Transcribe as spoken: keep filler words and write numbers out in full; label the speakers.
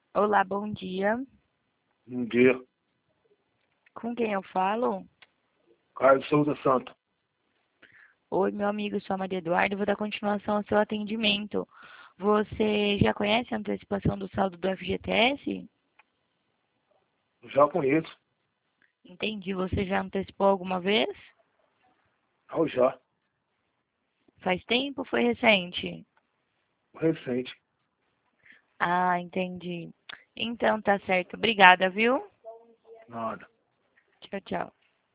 Speaker 1: Olá, bom dia.
Speaker 2: Um dia,
Speaker 1: Com quem eu falo?
Speaker 2: Carlos Souza Santo.
Speaker 1: Oi, meu amigo, sou a Maria Eduardo. Vou dar continuação ao seu atendimento. Você já conhece a antecipação do saldo do F G T S?
Speaker 2: Já conheço.
Speaker 1: Entendi. Você já antecipou alguma vez?
Speaker 2: Eu já.
Speaker 1: Faz tempo ou foi recente?
Speaker 2: Recente.
Speaker 1: Ah, entendi. Então tá certo. Obrigada, viu?
Speaker 2: Nada.
Speaker 1: Tchau, tchau.